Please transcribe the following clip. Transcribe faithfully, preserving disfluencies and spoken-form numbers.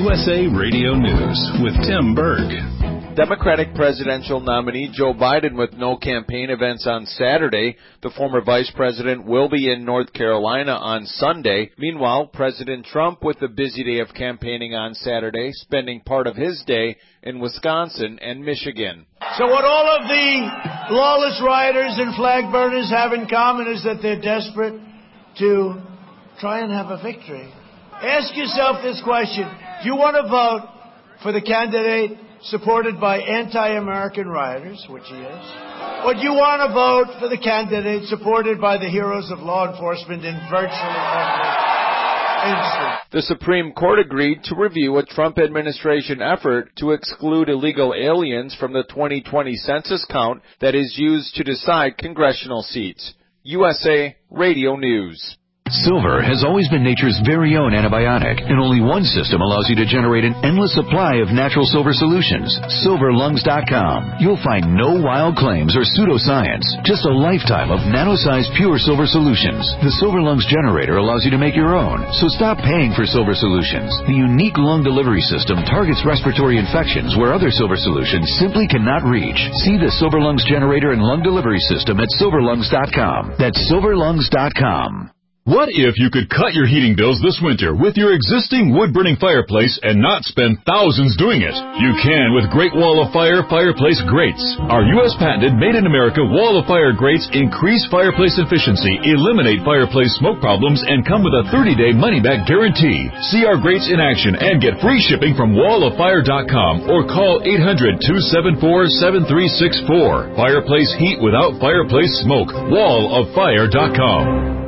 U S A Radio News with Tim Berg. Democratic presidential nominee Joe Biden with no campaign events on Saturday. The former vice president will be in North Carolina on Sunday. Meanwhile, President Trump with a busy day of campaigning on Saturday, spending part of his day in Wisconsin and Michigan. So what all of the lawless rioters and flag burners have in common is that they're desperate to try and have a victory. Ask yourself this question. Do you want to vote for the candidate supported by anti-American rioters, which he is, or do you want to vote for the candidate supported by the heroes of law enforcement in virtually every instance? The Supreme Court agreed to review a Trump administration effort to exclude illegal aliens from the twenty twenty census count that is used to decide congressional seats. U S A Radio News. Silver has always been nature's very own antibiotic, and only one system allows you to generate an endless supply of natural silver solutions. silver lungs dot com. You'll find no wild claims or pseudoscience, just a lifetime of nano-sized pure silver solutions. The Silver Lungs generator allows you to make your own, so stop paying for silver solutions. The unique lung delivery system targets respiratory infections where other silver solutions simply cannot reach. See the Silver Lungs generator and lung delivery system at silver lungs dot com. That's silver lungs dot com. What if you could cut your heating bills this winter with your existing wood-burning fireplace and not spend thousands doing it? You can with Great Wall of Fire Fireplace Grates. Our U S patented made-in-America Wall of Fire grates increase fireplace efficiency, eliminate fireplace smoke problems, and come with a thirty-day money-back guarantee. See our grates in action and get free shipping from wall of fire dot com or call eight hundred, two seven four, seven three six four. Fireplace heat without fireplace smoke. wall of fire dot com.